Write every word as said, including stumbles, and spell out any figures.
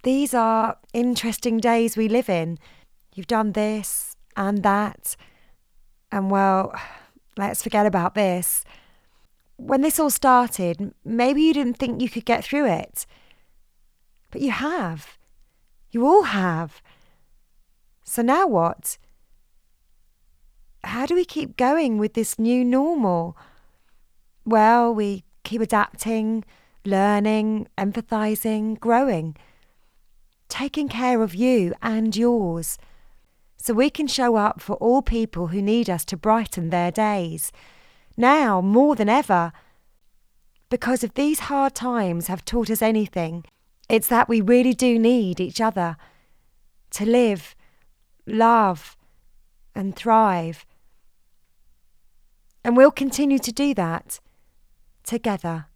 these are interesting days we live in. You've done this and that, and well, let's forget about this. When this all started, maybe you didn't think you could get through it. But you have. You all have. So now what? How do we keep going with this new normal? Well, we keep adapting, learning, empathizing, growing, taking care of you and yours, so we can show up for all people who need us to brighten their days. Now, more than ever. Because if these hard times have taught us anything, it's that we really do need each other to live, love, and thrive. And we'll continue to do that together.